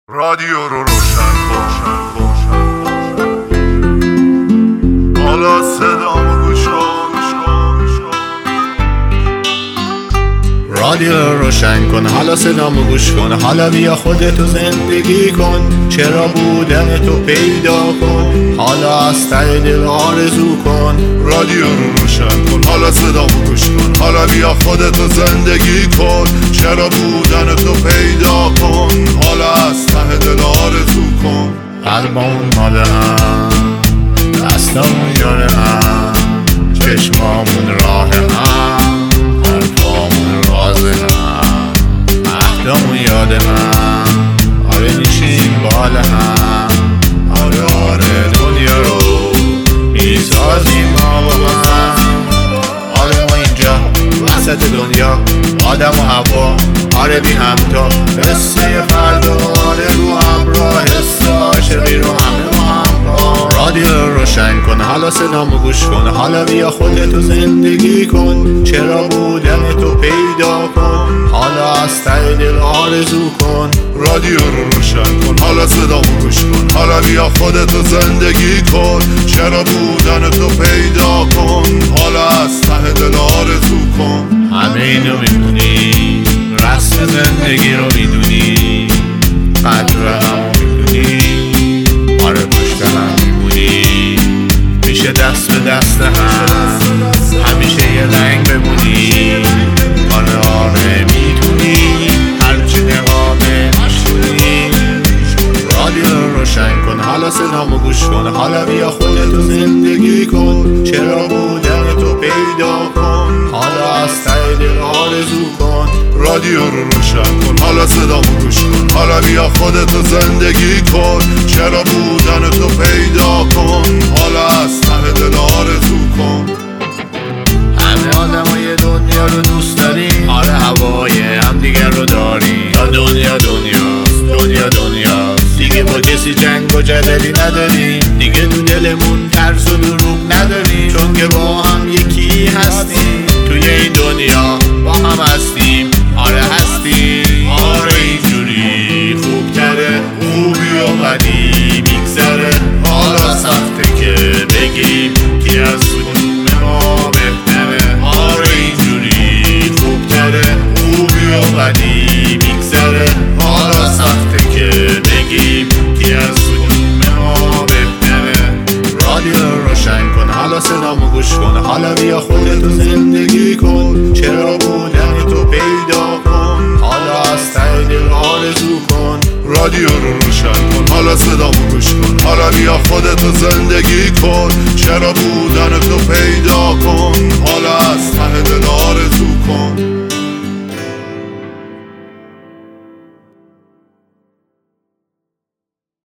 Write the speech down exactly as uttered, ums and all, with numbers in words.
رادیو رو روشن کن، حالا صدامو گوش کن. رادیو رو روشن کن، حالا صدامو گوش کن. حالا بیا خودتو زندگی کن، چرا بودن تو پیدا کن. حالا از ته دل آرزو کن. رادیو رو روشن کن، حالا صدامو گوش کن. حالا بیا خودتو زندگی کن، چرا بودن تو پیدا کن. حالا از ته دل آرزو کن. قلبمون مال هم، دستمون یار هم، چشمامون راه هم، حرفامون راز هم، عهدمون یاد هم. آره نیشیم بال هم، آره آره دنیا رو میسازیم ما با هم. آره ما اینجا وسط دنیا، آدم و هوا، آره بی همتا، قصه فردا، آره رو همراه، حس عاشقی رو همه ما همراه. رادیو رو روشن کن، حالا صدامو گوش کن. حالا بیا خودتو زندگی کن، چرا بودن تو پیدا کن. حالا از ته دل آرزو کن. رادیو رو روشن کن، حالا صدامو گوش کن. حالا بیا خودتو زندگی کن، چرا بودن تو پیدا کن. حالا از ته دل آرزو کن. همه اینو میدونی، رسم زندگی رو میدونی، قدر همو میدونی، آره پشت هم میمونی، میشه دست به دست هم، همیشه یه رنگ بمونی. آره آره میتونی، هرچی نقابه میشونی. رادیو رو روشن کن، حالا صدامو گوش کن. حالا بیا خودتو زندگی کن، چرا بودن تو پیدا کن. حالا از ته دل آرزو کن. رادیو رو روشن کن، حالا صدامو گوش کن. حالا بیا خودتو زندگی کن، چرا بودن تو پیدا کن. حالا از ته دل آرزو کن. همه آدمای دنیا رو دوست داریم، آره هوای همدیگر رو داریم. تا دنیا دنیاست، دنیا دنیاست، دیگه با کسی جنگ و جدلی نداریم. دیگه تو دلمون ترس و دروغ نداریم، چون که با هم یکی هستیم. توی این دنیا با هم هستیم، آره هستیم. آره اینجوری خوبتره، خوبی و بدی میگذره. حالا سخته که بگیم کی از کدوم ما بهتره. آره اینجوری خوبتره، خوبی و بدی میگذره. حالا سخته که بگیم کی از کدوم ما بهتره. رادیو رو روشن کن، حالا صدامو گوش کن. حالا بیا خودتو زندگی کن، چرا بودن تو پیدا کن. حالا از ته دل آرزو کن. رادیو رو روشن کن، حالا صدامو گوش کن. حالا بیا خودتو زندگی کن، چرا بودن تو پیدا